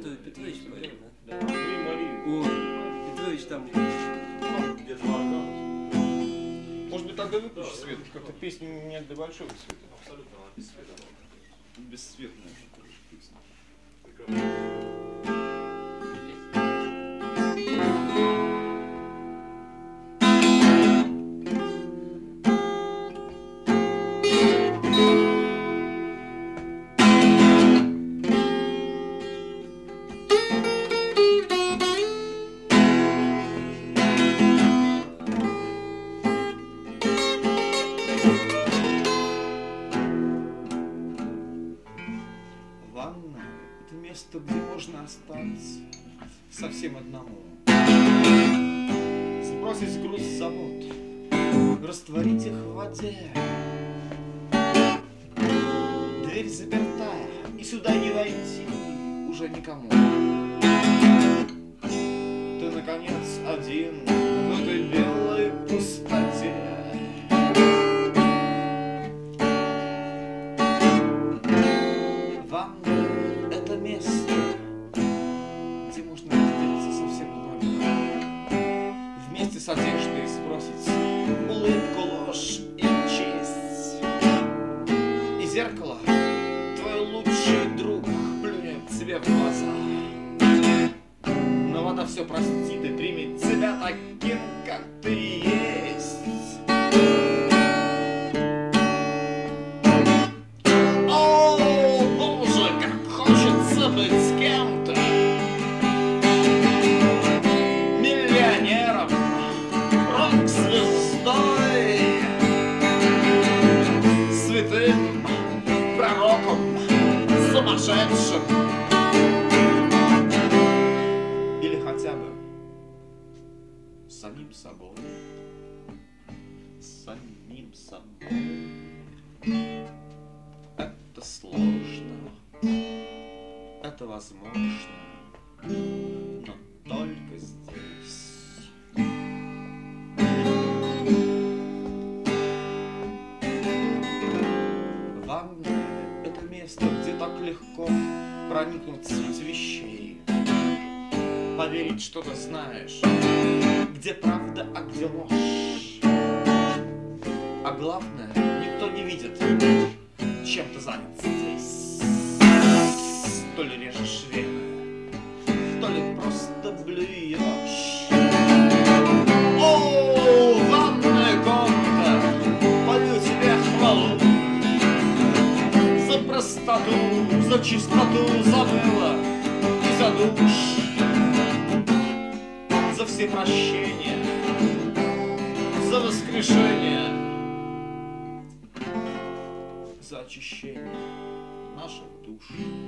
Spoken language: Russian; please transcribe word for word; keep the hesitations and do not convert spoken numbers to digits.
это Петрович поет, да? Да, Андрей Марин. О, Петрович там. Где-то может быть, тогда выключи свет, как-то песня не для большого света. Абсолютно, она без света. Бесцветная песня. Ванна — это место, где можно остаться совсем одному. Сбросить груз забот, растворить их в воде. Дверь запертая, и сюда не войти уже никому. Ты, наконец, один в этой белой пустоте. Ванна — это место, где можно раздеться совсем голым, вместе с одеждой сбросить улыбку, ложь и честь. И зеркало, твой лучший друг, плюнет тебе в глаза. Но вода все простит и примет тебя таким, как ты есть. Быть с кем-то, миллионером, рок-звездой, святым пророком, сумасшедшим, или хотя бы самим собой, самим собой. Это сложно. Это возможно, но только здесь. Ванна — это место, где так легко проникнуть в суть вещей, поверить, что ты знаешь, где правда, а где ложь. А главное, никто не видит, чем ты занят здесь. То ли режешь вены, то ли просто блюешь. О, ванная комната, пою тебе хвалу за простоту, за чистоту, за мыло и за душ, за все прощения, за воскрешение, за очищение наших душ.